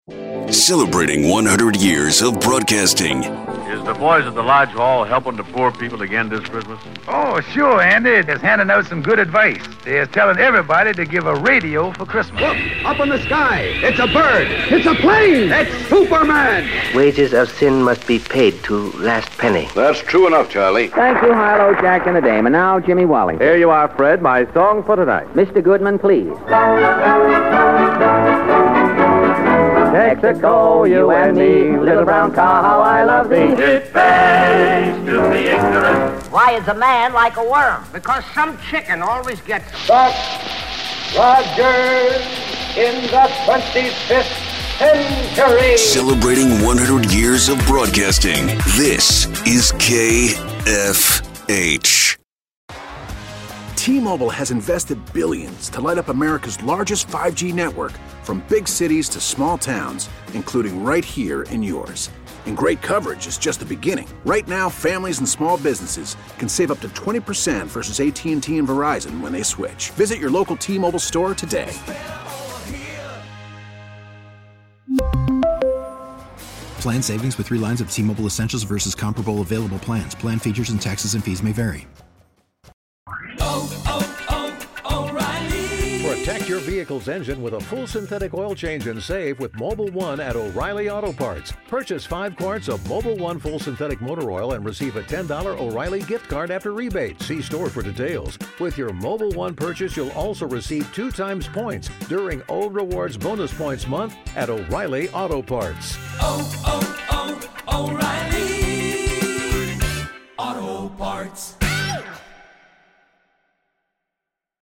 Celebrating 100 years of broadcasting. Is the boys at the Lodge Hall helping the poor people again this Christmas? Oh, sure, Andy. They're handing out some good advice. They're telling everybody to give a radio for Christmas. Look, up in the sky. It's a bird. It's a plane. It's Superman. Wages of sin must be paid to last penny. That's true enough, Charlie. Thank you, Harlow, Jack, and the Dame. And now, Jimmy Wallington. Here you are, Fred, my song for tonight. Mr. Goodman, please. Mexico, you and me, little brown cow, how I love thee. It pays to be ignorant. Why is a man like a worm? Because some chicken always gets... Buck Rogers in the 25th century. Celebrating 100 years of broadcasting. This is KFH. T-Mobile has invested billions to light up America's largest 5G network, from big cities to small towns, including right here in yours. And great coverage is just the beginning. Right now, families and small businesses can save up to 20% versus AT&T and Verizon when they switch. Visit your local T-Mobile store today. Plan savings with 3 lines of T-Mobile Essentials versus comparable available plans. Plan features and taxes and fees may vary. Protect your vehicle's engine with a full synthetic oil change and save with Mobil 1 at O'Reilly Auto Parts. Purchase 5 quarts of Mobil 1 full synthetic motor oil and receive a $10 O'Reilly gift card after rebate. See store for details. With your Mobil 1 purchase, you'll also receive 2 times points during O Rewards Bonus Points Month at O'Reilly Auto Parts. O'Reilly Auto Parts.